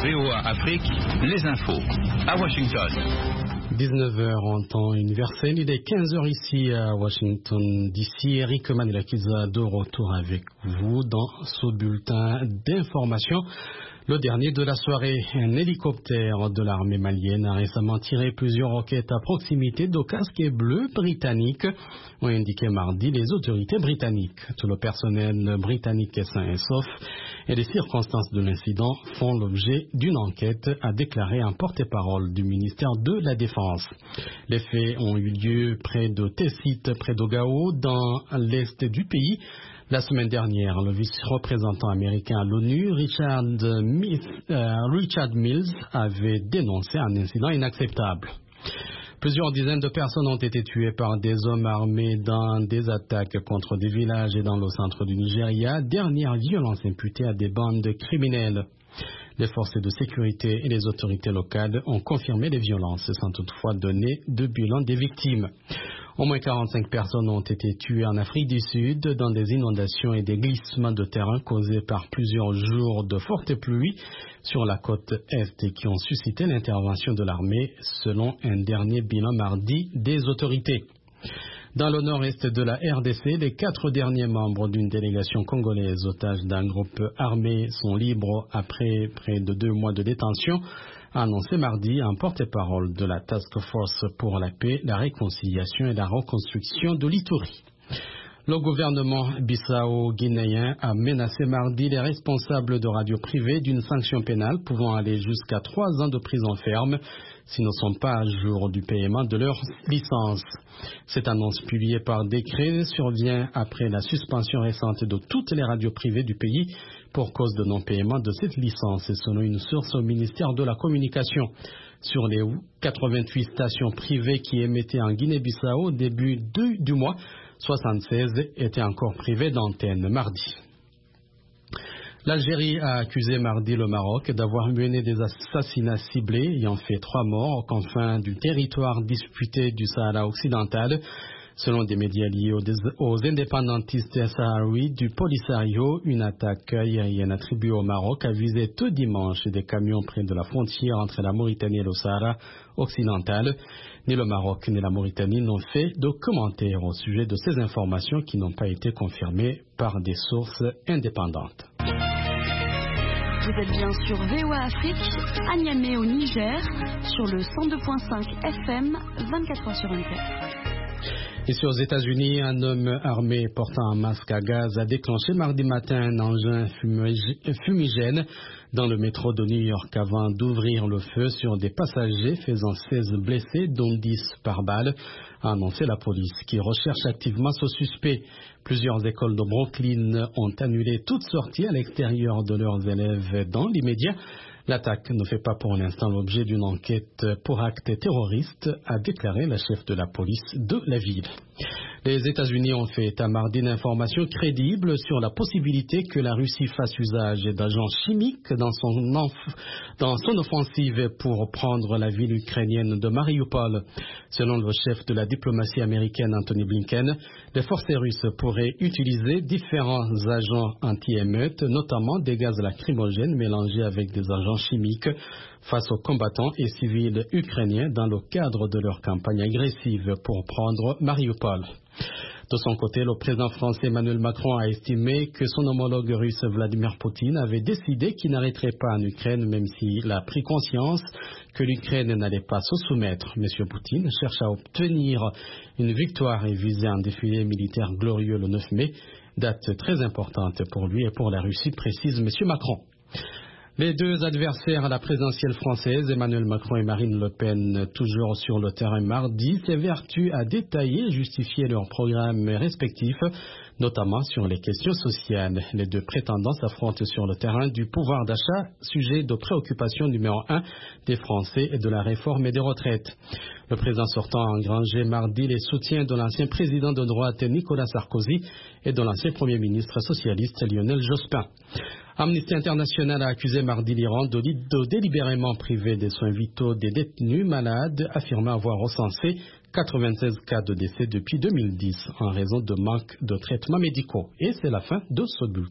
VOA Afrique, les infos. À Washington. 19h en temps universel, il est 15h ici à Washington DC. Eric Manelakiza de retour avec vous dans ce bulletin d'information. Le dernier de la soirée, un hélicoptère de l'armée malienne a récemment tiré plusieurs roquettes à proximité de casques bleus britanniques, ont indiqué mardi les autorités britanniques. Tout le personnel britannique est sain et sauf et les circonstances de l'incident font l'objet d'une enquête, a déclaré un porte-parole du ministère de la Défense. Les faits ont eu lieu près de Tessit, près d'Ogao, dans l'est du pays. La semaine dernière, le vice-représentant américain à l'ONU, Richard Mills, avait dénoncé un incident inacceptable. Plusieurs dizaines de personnes ont été tuées par des hommes armés dans des attaques contre des villages et dans le centre du Nigeria, dernière violence imputée à des bandes criminelles. Les forces de sécurité et les autorités locales ont confirmé les violences sans toutefois donner de bilan des victimes. Au moins 45 personnes ont été tuées en Afrique du Sud dans des inondations et des glissements de terrain causés par plusieurs jours de fortes pluies sur la côte Est et qui ont suscité l'intervention de l'armée selon un dernier bilan mardi des autorités. Dans le nord-est de la RDC, les 4 derniers membres d'une délégation congolaise otages d'un groupe armé sont libres après près de 2 mois de détention, a annoncé mardi un porte-parole de la Task Force pour la paix, la réconciliation et la reconstruction de l'Ituri. Le gouvernement bissau-guinéen a menacé mardi les responsables de radios privées d'une sanction pénale pouvant aller jusqu'à 3 ans de prison ferme s'ils ne sont pas à jour du paiement de leur licence. Cette annonce publiée par décret survient après la suspension récente de toutes les radios privées du pays pour cause de non-paiement de cette licence, selon une source au ministère de la Communication. Sur les 88 stations privées qui émettaient en Guinée-Bissau au début du mois, 76 étaient encore privées d'antenne mardi. L'Algérie a accusé mardi le Maroc d'avoir mené des assassinats ciblés ayant fait 3 morts aux confins du territoire disputé du Sahara occidental. Selon des médias liés aux indépendantistes sahraouis du Polisario, une attaque aérienne attribuée au Maroc a visé tout dimanche des camions près de la frontière entre la Mauritanie et le Sahara occidental. Ni le Maroc ni la Mauritanie n'ont fait de commentaires au sujet de ces informations qui n'ont pas été confirmées par des sources indépendantes. Vous êtes bien sur VOA Afrique, à Niamey au Niger, sur le 102.5 FM, 24h sur 24. Ici aux États-Unis, un homme armé portant un masque à gaz a déclenché mardi matin un engin fumigène dans le métro de New York avant d'ouvrir le feu sur des passagers, faisant 16 blessés, dont 10 par balle, a annoncé la police, qui recherche activement ce suspect. Plusieurs écoles de Brooklyn ont annulé toute sortie à l'extérieur de leurs élèves dans l'immédiat. L'attaque ne fait pas pour l'instant l'objet d'une enquête pour acte terroriste, a déclaré la chef de la police de la ville. Les États-Unis ont fait état mardi d'informations crédibles sur la possibilité que la Russie fasse usage d'agents chimiques dans son offensive pour prendre la ville ukrainienne de Mariupol. Selon le chef de la diplomatie américaine Anthony Blinken, les forces russes pourraient utiliser différents agents anti-émeutes, notamment des gaz lacrymogènes mélangés avec des agents chimiques face aux combattants et civils ukrainiens dans le cadre de leur campagne agressive pour prendre Mariupol. De son côté, le président français Emmanuel Macron a estimé que son homologue russe Vladimir Poutine avait décidé qu'il n'arrêterait pas en Ukraine, même s'il a pris conscience que l'Ukraine n'allait pas se soumettre. M. Poutine cherche à obtenir une victoire et viser un défilé militaire glorieux le 9 mai, date très importante pour lui et pour la Russie, précise M. Macron. Les 2 adversaires à la présidentielle française, Emmanuel Macron et Marine Le Pen, toujours sur le terrain mardi, s'évertuent à détailler et justifier leurs programmes respectifs, notamment sur les questions sociales. Les 2 prétendants s'affrontent sur le terrain du pouvoir d'achat, sujet de préoccupation numéro 1 des Français et de la réforme et des retraites. Le président sortant a engrangé mardi les soutiens de l'ancien président de droite Nicolas Sarkozy et de l'ancien premier ministre socialiste Lionel Jospin. Amnesty International a accusé mardi l'Iran de délibérément priver des soins vitaux des détenus malades, affirmant avoir recensé 96 cas de décès depuis 2010 en raison de manque de traitements médicaux. Et c'est la fin de ce bulletin.